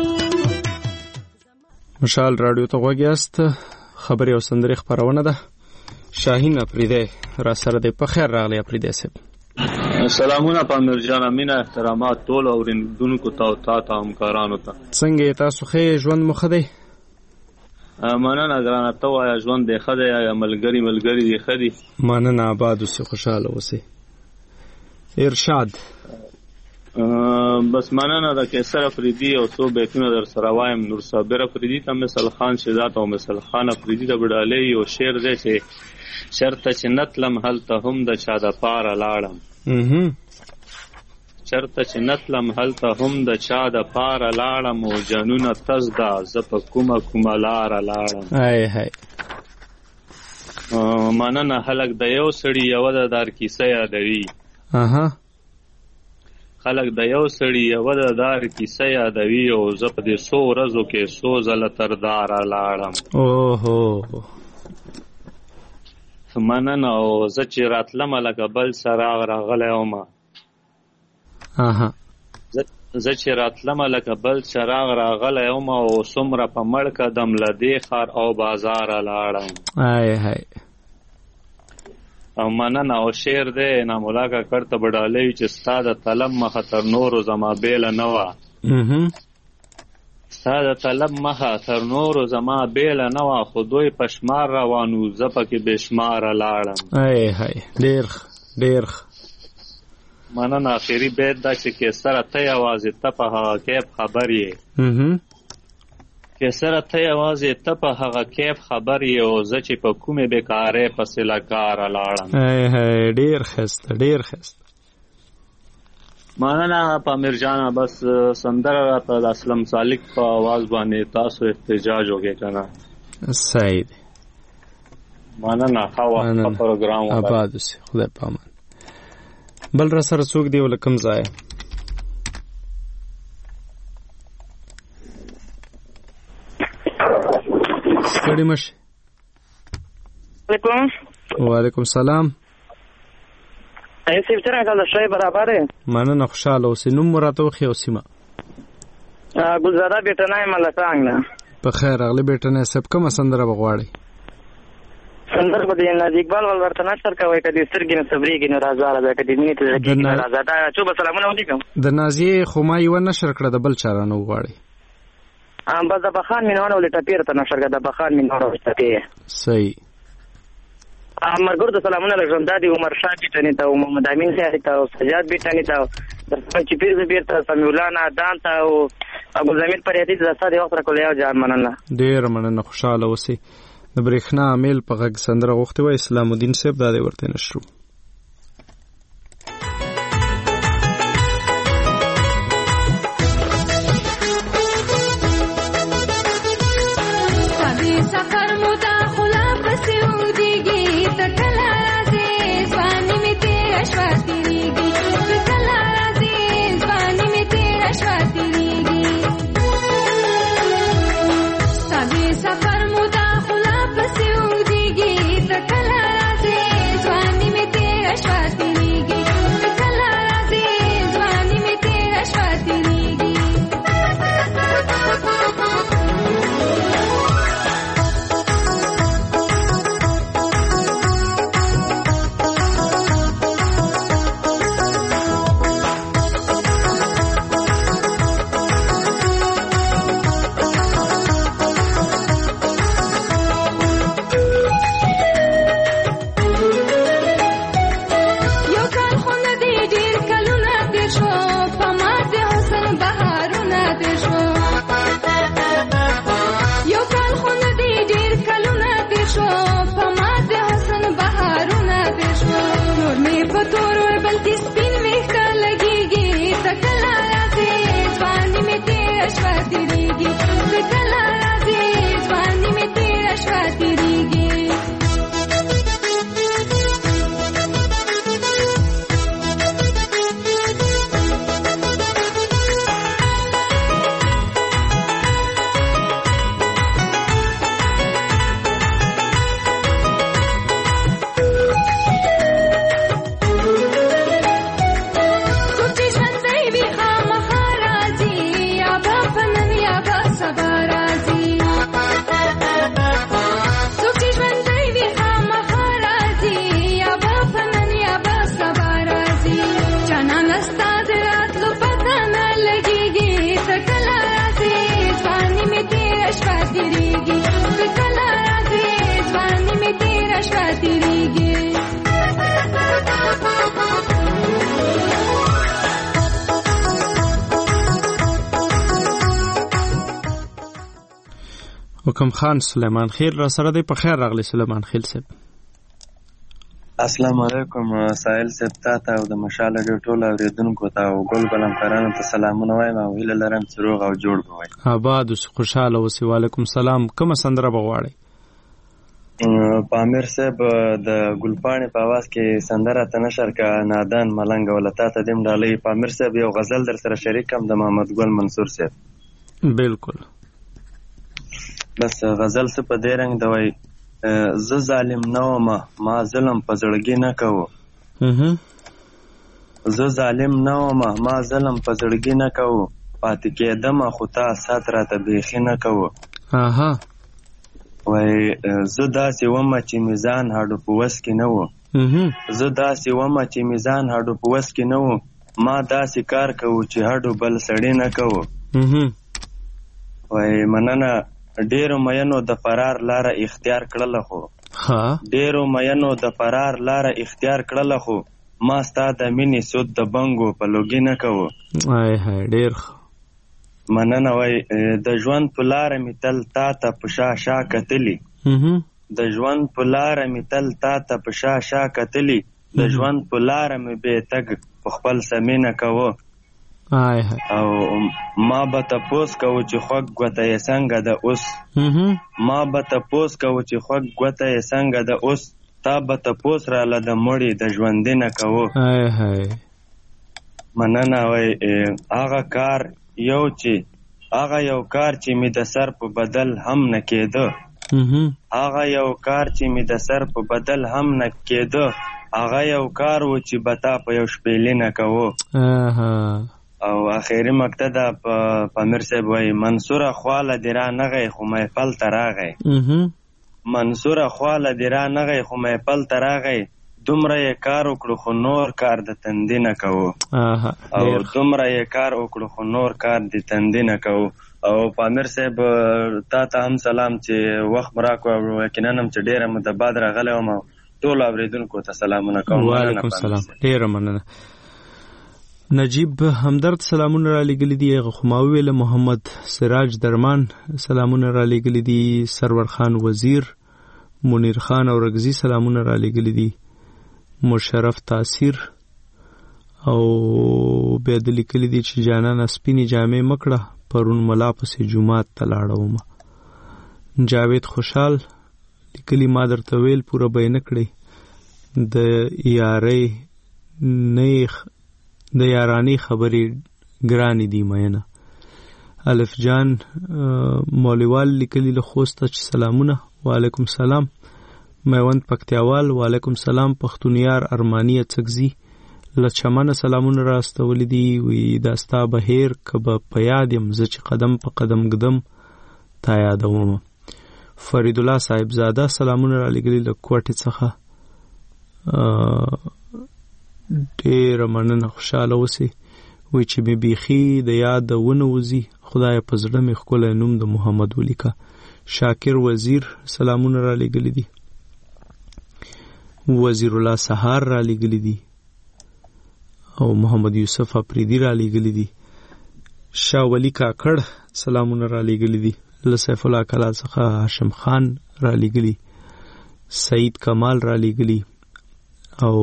مشال رادیو ته غوږ یاست، خبرې او سندرې خپرونه ده. شاهین افریدی را سره دی. په خیر راغلی افریدی صاحب. سلامونه پامیر جان، مینه احترامات ټول اوریدونکو ته او تاسو همکارانو ته. څنګه تاسو ښه ژوند مو ښه دی؟ مننه ګرانه، ته وایه ژوند دی ښه دی یا ملګري دی ښه دي؟ مننه، آباد اوسئ، خوشحاله اوسئ. ارشاد بس مننه د کیسر افریدي او څو بیتونه در سره وایم. نور صابر افریدي ته مثل خان شهزاد او مثل خان افریدي د بډالۍ یو شعر دی چې شرطه چې نتلم هلته هم د چا د پاره لاړم، چرته چې نتلم هلته هم د چا د پاره لاړم او جنونه تز ده زه په کومه لاره لاړم. مننه. هلک د یو سړي یوه د دار کیسه یادوي، خلک د یو سړي یوه د دار کیسه یادوي او زه په دې 100 ورځو کې 100 ځله تر داره لاړم. مننه. او زه چې راتلم لکه بل څراغ راغلی ومه، زه چې راتلم لکه بل څراغ راغلی ومه او څومره په مړ قدم له دې ښار او بازاره لاړم. او مننه. او شعر دی نامولا کاکړ ته بډالۍ چې ستا د طلب مخه تر نورو زما بیله نه وه، ستا د طلب مخه تر نورو زما بیله نه وه، خو دوی په شمار روانو زه پکې بې شماره لاړم. ډېر مننه. آخري بیت دا چې کیسره ته یوازې ته په هغه کیف خبر یې، کیسره ته یوازې ته په هغه کیف خبر یې او زه چې په کومې بیکارې پسې له کاره لاړم. ډېر ښایسته، ډېر ښایسته. مننه پامیر جانه. بس سندره راته د اسلم سالک په آواز باندې تاسو احتجاج وکړئ که نه؟ صحیح دی. مننه. ښه وخت، ښه پروګرام وکړئ. آباد اوسئ، خدای په امان. بل را سره څوک دی او له کوم ځایه؟ ستړي مه شئ. وعلیکم سلام. ایسیب څنګه کله شی برابر یې؟ مننه، خوشحاله اوسئ. نوم مو راته وښیئ او سیمه. ګلزاده بیټنی ملتانګ نه. په خیر راغلی بیټنی صاحب، کومه سندره به غواړئ؟ سندر به د نازي اقبال ول ورته نشر کوي کدي سترګې نه صبرېږي نو راځه د کدي ته کې نه راځه دا چې به سلامونه ولیکم. د نازي خو ما یو نشر کړه د بل چاره نه وغواړي. بس د بخان مینونه ولې ټپیر ته نشر کړه د بخان مینونه ولې صحیح. مرګور د سلامونه لږم دادی عمر شاه بیٹنی ته او محمد امین خیری ته او سجاد بیٹنی ته د چې پیر زبیر ته سمیولانا دان ته او ابو زمیر پریاتی ته ساده وخت راکول یو جان مننه. ډیر مننه، خوشاله اوسئ. د برېښنا امیل په غږ سندره غوښتې وای اسلام الدین صاحب دا دی ورته نشرو. सफर मुदा खुला पसे उड़ेगी तकला से स्वामी में حکم خان سلیمان خیل را سره دی. په خیر راغلی سلیمان خیل صاحب. السلام علیکم سائل صاحب ته او د مشال ډیو ټول اوریدونکو ته او ګل ګلم کرانو ته سلامونه وایم او هیله لرم چې روغ او جوړ وي. آباد او خوشاله اوسئ. وعلیکم السلام. کومه سندره بغواړئ؟ پامیر صاحب د ګلپاڼې په आवाज کې سندره ته نشر کا نادان ملنګ ولتا ته دیم ډالۍ. پامیر صاحب یو غزل در سره شریکم د محمد ګل منصور صاحب. بالکل. بس غزل څه په دې رنګ دوی زه ظالم نوم ما ظلم په زړګي نه کوو. زه ظالم نوم ما ظلم په زړګي نه کوو. پاتې کېدم خو تا سات راته بیخي نه کوو. وای زه داسې ومه چې میزان هډو په وس کې نه و. زه داسې ومه چې میزان هډو په وس کې نه و. ما داسې کار کوو چې هډو بل سړی نه کوو. وای مننه ډیرو مینو د فرار لاره اختیار کړله خو ډیرو مینو د فرار لاره اختیار کړله خو ما ستا د مینې سود د بنګو په لوګي نه کوو. ډیر مننه. وای د ژوند په لاره مې تل تا ته په شا شا کتلی. د ژوند په لاره مې تل تا ته په شا شا کتلی. د ژوند په لاره مې بې تګ په خپل سمې نه کوو. او ما به تپوس کوو چې خوږ ګوته یې څنګه ده اوس. ما به تپوس کوو چې خوږ ګوته یې څنګه ده اوس. تا به تپوس راله د مړي د ژوندي نه کوو. مننه. وای هغه کار یو کار چې می د سر په بدل هم نه کېده. هغه یو کار چې می د سر په بدل هم نه کېده. هغه یو کار و چې بتا په یو شپېلې نه کوو. او اخیری مقطع دا پامیر صاحب وای منصوره خواله دی را نغی خو محفل ته راغی. منصوره خواله دی را نغی خو محفل ته راغی. دومره یې کار وکړو خو نور کار د تندې نه کوو. او دومره یې کار وکړو خو نور کار د تندې نه کوو. او پامیر صاحب تا ته هم سلام چې وخت مو راکړو او یقینا هم چې ډېره مو د بعد راغلی وم او ټولو اورېدونکو ته سلامونه کوم. وعلیکم السلام. ډېره مننه. نجیب همدرد سلامونه را لېږلي دي. هغه خو ما وویله. محمد سراج درمان سلامونه را لېږلي دي. سرور خان وزیر، منیر خان او رګزي سلامونه را لېږلي دي. مشرف تاثیر او بیا د لیکلي دي چې جانانه سپینې جامې مکړه پرون ملا پسې جومات ته لاړه ومه. جاوید خوشحال لیکلي ما درته ویل پوره به یې نه کړئ د یارانې خبرې ګرانې دي مینه. الف جان مولیوال لیکلي له خوسته چې سلامونه. وعلیکم السلام. میوند پکتیاوال وعلیکم السلام. پښتونیار ارمانی اڅکزي له چمنه سلامونه را استولي دي. وی دا ستا بهیر که به په یاد یم زه چې قدم په قدم ږدم تا یادوم. فرید الله صاحبزاده سلامونه را لېږلي له کوټې څخه. ډېره مننه. خوشحاله اوسئ. وی چې مې بیخي د یاد ونه وځي خدای په زړه مې ښکلی نوم د محمد ولیکه. شاکر وزیر سلامونه را لېږلي دي. وزیر الله سهار را لېږلي دي او محمد یوسف افریدي را لېږلي دي. شاه ولی کاکړ سلامونه را لېږلي دي. له سیف الله کلا څخه هاشم خان را لېږلي. سعید کمال را لېږلي او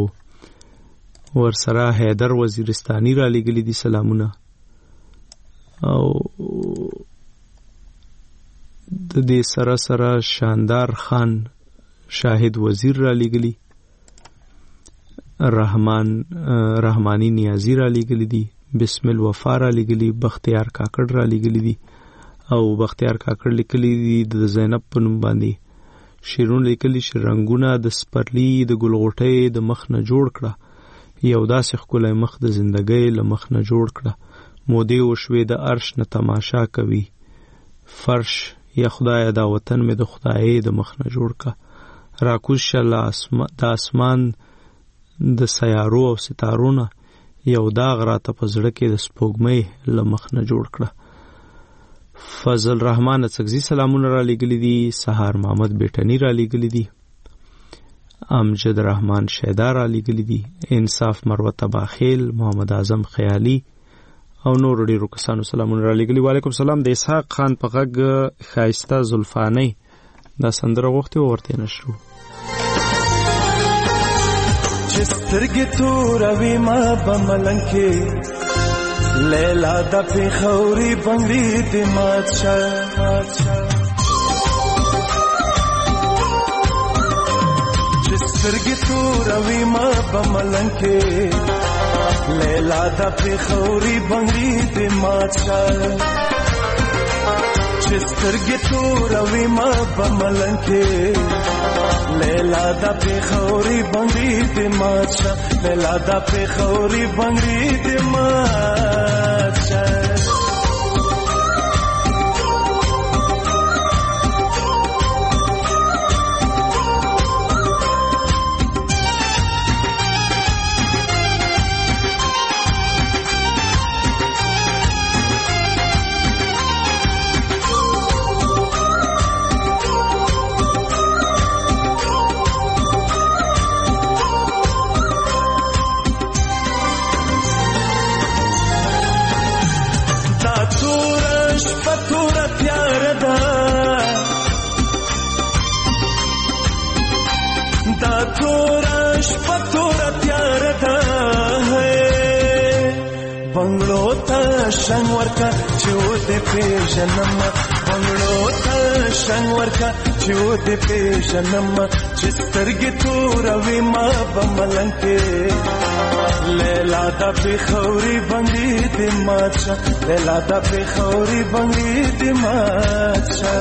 ورسره حیدر وزیرستانی را لېږلي دي سلامونه. او د دې سره سره شاندار خان شاهد وزیر را لېږلي. رحمانی نیازی را لېږلي دي. بسم الوفا را لېږلي. بختیار کاکړ را لېږلي دي او بختیار کاکړ لیکلي دي د زینب په نوم باندې. شیرون لیکلي چې رنګونه د سپرلی د ګلغوټۍ د مخ نه جوړ کړه. یو داسې ښکلی مخ د زندګۍ له مخ نه جوړ کړه. مودې وشوې د عرش نه تماشا کوي فرش. یا خدای دا وطن مې د خدای د مخ نه جوړ کړه. راکوز شه د اسمان د سیارو او ستارو نه. یو داغ راته په زړه کې د سپوږمۍ له مخ نه جوړ کړه. فضل رحمان اڅکزي سلامونه را لېږلي دي. سهار محمد بیټني را لېږلي دي. امجد رحمان شیدا را لېږلي دي. انصاف مروه تباخیل، محمد اعظم خیالي او نور ډیرو کسانو سلامونه را لګلی. وعلیکم سلام. د اسحاق خان په غږ خایسته زلفاني دا سندره غوښتي ورته نشو. چې سترګې توروي ما به ملنګ کې لیلا د پېښوري بنګړي دې مات شه چې سترګې توروي ما به ملنګ کې لیلا د پېښوري بنګړي دې مات شه چې سترګې توروي ما به ملنګ کې لیلا د پېښوري بنګړي دې مات شه لیلا د پېښوري بنګړي دې مات شه. شنگ ورکا چود پیشنم بنگلو تا شنگ ورکا چود پیشنم چسترگی تو روی ما بملنگ کے لیلا دا پیخوری بنگی دی ماچا لیلا دا پیخوری بنگی دی ماچا.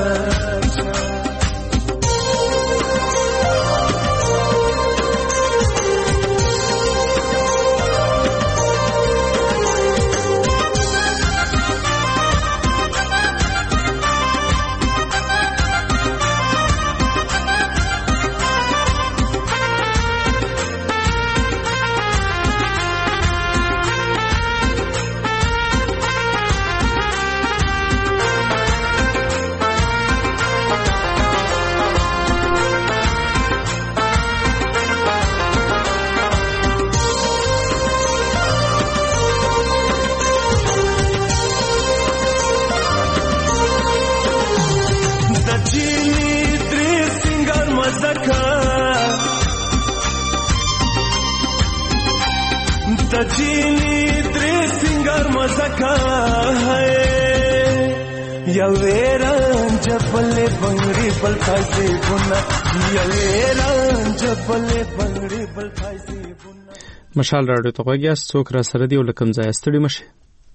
مشال راډیو ته غوږیاست. څوک را سره دی او له کوم ځایه ستړي مشه؟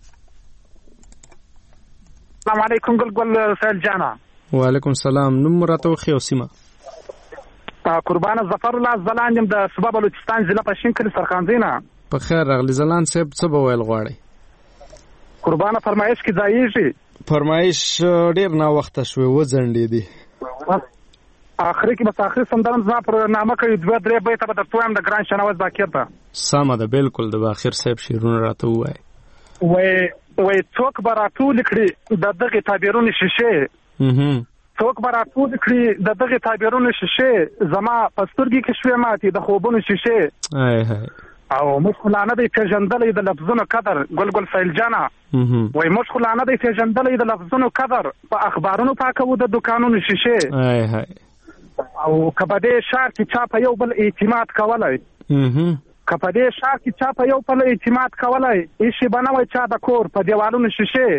السلام علیکم ګل سهیل جانا. وعلیکم السلام. نوم راته وښیه او سیمه؟ قربان ظفر الله زلان یم د صوبه بلوچستان ضلع پښین کلي سرخاندی نه. په خیر راغلی زلان صاحب. څه به ویل غواړئ؟ قربان فرمایش کې ځایږي. فرمایش ډیر نا وخته شوی وځنډېدی. اخري کې بس اخري سندرم زما پر نامه کوي 2-3 بیت به درته وایم د ګران شناوز باکر ته. سمه ده بالکل. د باخر صاحب شیرونه راته وایي. وای څوک به راټول کړي د دغه تعبیرونه شیشه. څوک به راټول کړي د دغه تعبیرونه شیشه زما پسترګي کې شوي ماتي د خوبونو شیشه. او مشخلانه دی پیژندلې د لفظونو قدر ګل سهیل جانا. وای مشخلانه دی پیژندلې د لفظونو قدر په اخبارونو پاکو د دکانونو شیشه. او کبدې شار کې چا په یو بل اعتماد کولای. کبدې شار کې چا په یو بل اعتماد کولای. هیڅ بنوي چا د کور په دیوالونو شیشه.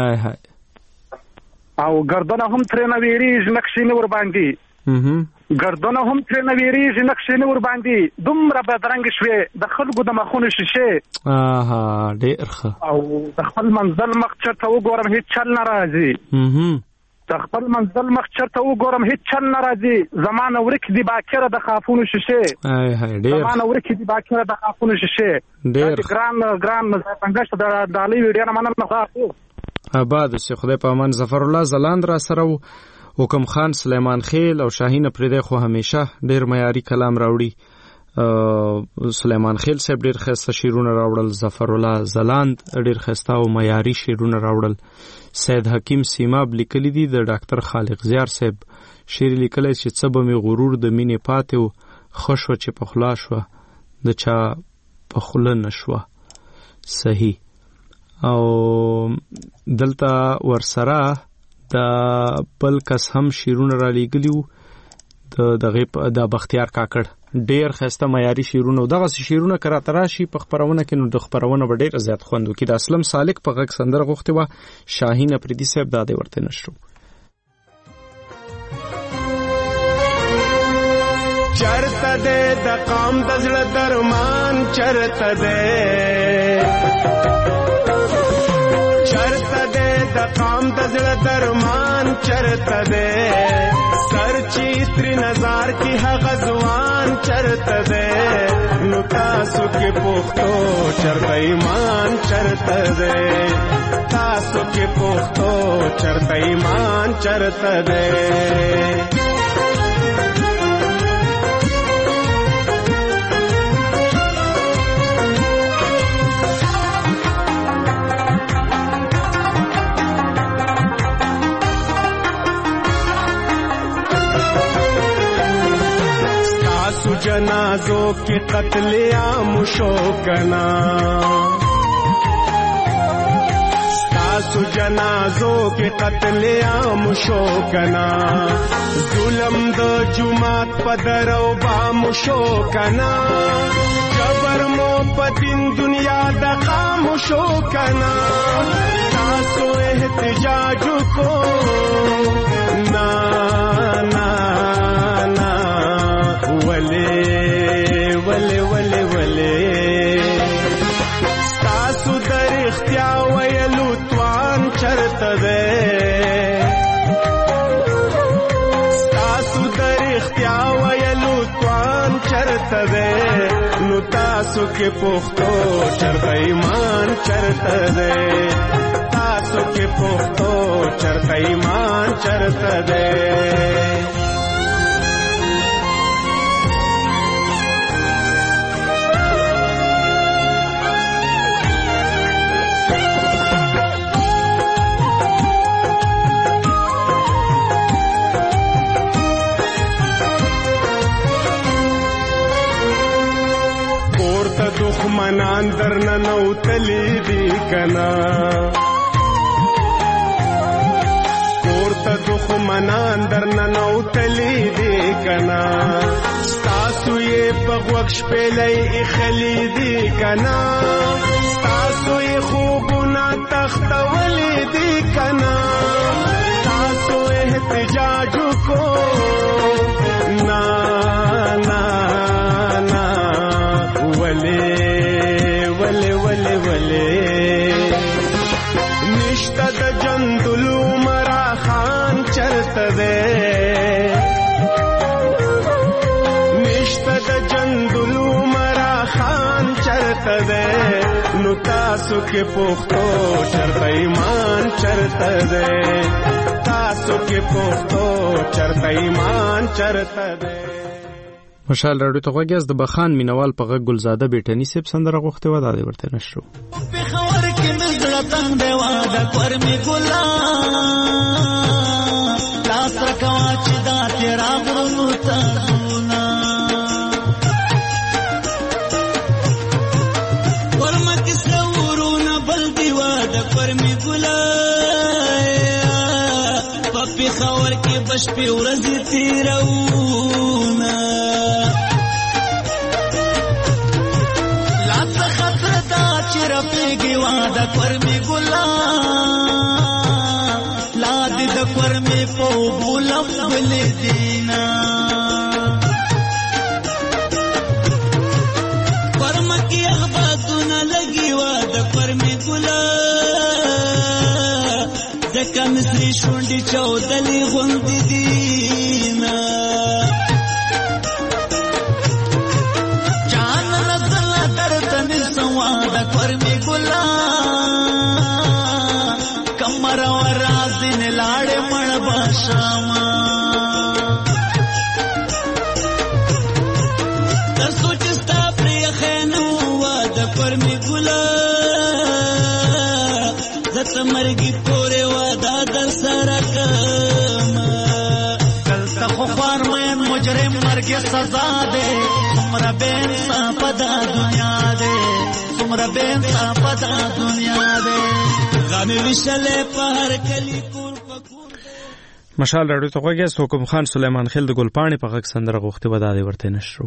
او ګردونه هم ترنه ویریږي نقشې ور باندې. ګردونه هم ترنه ویریږي نقشې ور باندې. دومره بدرنګ شوي د خلکو د مخونو شیشه. ډېر ښه. او د خپل منزل مخ چرته وګورم هیڅ چل نه راځي. د خپل منزل مخ چرته وګورم هیڅ چل نه راځي. زمانه ورک دی باکره د خافونو شیشه. زمانه ورک دی باکره د خافونو شیشه. ډېر ګران څنګه د دالي ویډیو نه مننه خو آباد سي. خدای په امان. ظفر الله زلاند را سره حکم خان سلیمان خیل او شاهین پردې خو همیشه ډیر معیاري کلام راوړي. سلیمان خیل صاحب ډیر خسته شیرونه راوړل. ظفر الله زلاند ډیر خسته او معیاري شیرونه راوړل. سید حکیم سیماب لیکلی دي. د ډاکټر خالق زیار صاحب شعر لیکلی چې څه به مې غرور د مینې پاتې و خوشو چې پخلا شوه د چا پخله نشوه. صحیح. او دلته ورسره د بل کس هم شیرونه را لیږلیو د بختیار کاکړ ډیر خسته معیاري شیرونه او دغه شیرونه کراته راشي په خبرونه کې نو د خبرونه به ډیر زیات خوند وکړي. د اسلم سالک په غږ سندره غوښتې وه، شاهین افریدي صاحب دا دی ورته نشرو. چرته دې د قام د زړه درمان چرته دې، چرته دې د قام د زړه درمان چرته دې، سر چې تر نظر کې هغه ځوان چرته دې، نو تاسو کې پښتو چرته ایمان چرته دې، تاسو کې پښتو چرته ایمان چرته دې. जनाजों के कत्लेआम शो कना, सासु जनाजों के कत्लेआम शो कना, जुलम द जुमात पदरौ बाम शो कना, जबर मो पदिन दुनिया द खाम शो कना, सासु एहतजाज को ना ना ना वले वले वले वले सासु दर इख्तिया वयलु त्वान चरत दे, सासु दर इख्तिया वयलु त्वान चरत दे, नु तासु के पुख्तो चरत ईमान चरत दे, तासु के पुख्तो चरत ईमान चरत दे. दुश्मनान दर नौतली दी कना, कोर्त दुश्मनान दर नौतली दी कना, स्तासु ये पगवक्ष पे लई इखली दी कना, स्तासु ये खूबुना तख्तवली दी कना, स्तासु एहतजाज को ना ना ना वले वले वले वले निश्ता द जंदुलू मरा खान चरत दे, निश्ता द जंदुलू मरा खान चरत दे, नु तासु के पुख्तो चरत ईमान चरत दे, तासु के पुख्तो चरत ईमान चरत दे. مشال راډیو ته غوږیاست. د بخان مینوال په غږ ګلزاده بیټنی سیب سندره غوښتې وه، دا دې ورته نشرو. پېښور کې مې زړه تنګ دی واده کور مې ګلا، لاس راکوه چې دا تېرا غرونو ته ځونه، ورمه کې سره ورونه بل دی واده کور مې ګلا، په پېښور کې به شپې ورځې تېروونه، رفیقی واده کرمی گلا، لادی د کرمی پو بولم گلی دینا، کرمکی اخباتونا لگی واده کرمی گلا، زکا مصری شوندی چودلی غندی دینا، کرمی گلا کمر و رازن لاڑے مڑ باشاما، در سوچستا پری خینو واد کرمی گلا، زت مرگی پورے وادا در سرکاما، دلتا خوار میں مجرم مرگی سزا دے، تمرا بین سا پدا دنیا دے، تمرا بین سا پدا دنیا دے. مشال راډیو ته غوږی حکم خان سلیمان خیل د ګلپاڼې په غږ سندره غوښتي و دا دې ورته نشرو.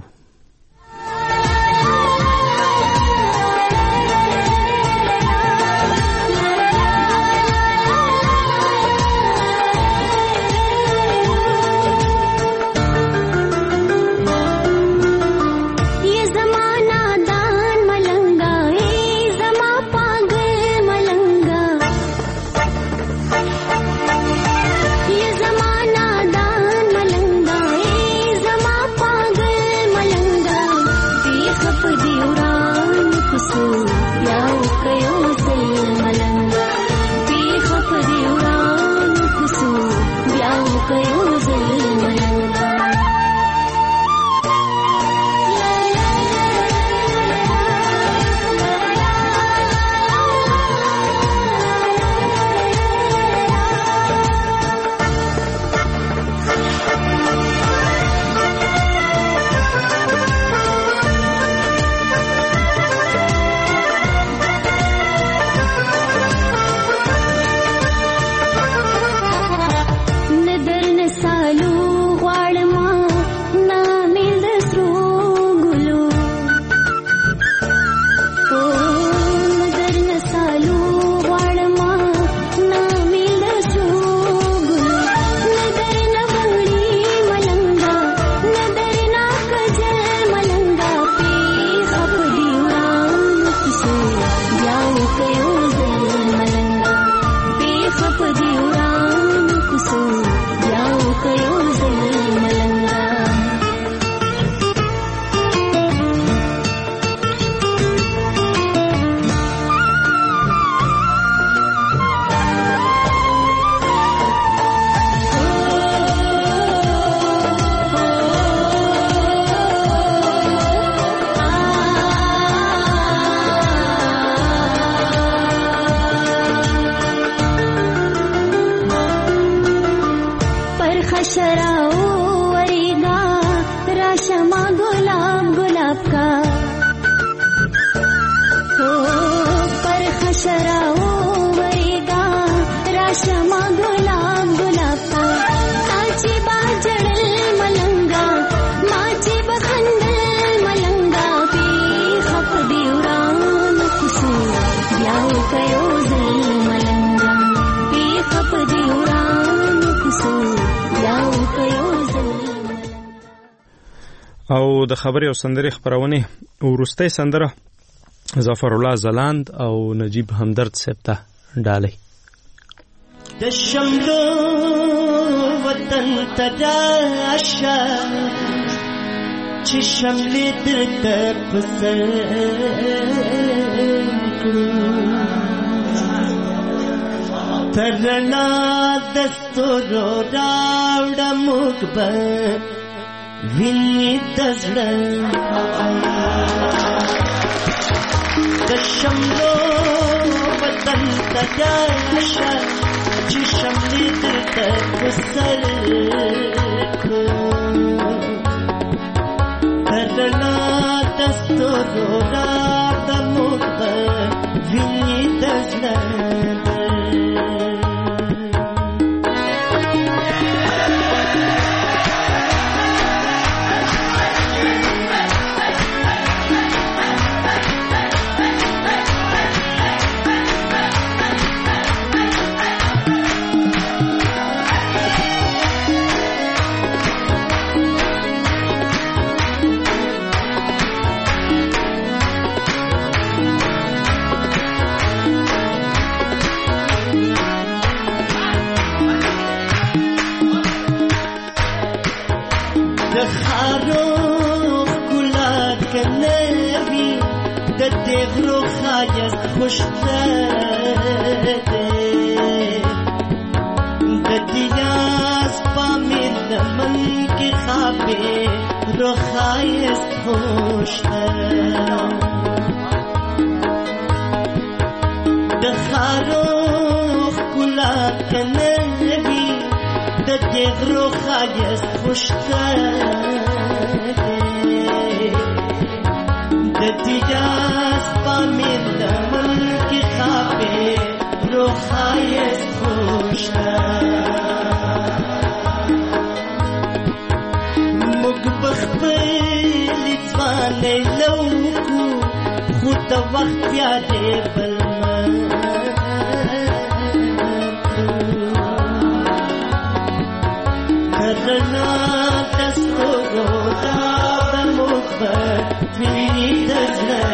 او د خبري او سندري خبرونه ورسته سندره ظفر الله زلاند او نجیب همدرد صاحب ته ډالۍ. د شملو وطن تراشه چې شملې درته پسر ترنا دستورو راوړه موږ به ویني دزړه د شملو وطن تراشه چې شملې درته پسر ترنا دستورو راوړه موږ به ویني دزړه دغرو خاجز خوشته د دیاز پامیر لمن کی خوابه رو خایز خوشته د خارو کلا کنبی د دغرو خاجز خوشته د دیاز پامیر لمن کی خوابه رو خایست خوشتا مگ بخبلی ځوانۍ لوکو خو د وخت یادې بل رڼا د سترګو دا به موږ به ویني د زړه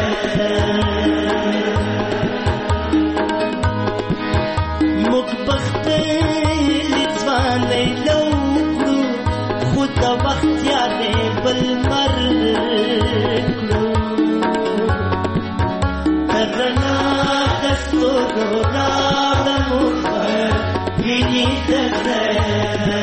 موږ به خپلې ځوانۍ لو کړو خو د وخت یادې بل مر کړو رڼا د سترګو دا به موږ به ویني د زړه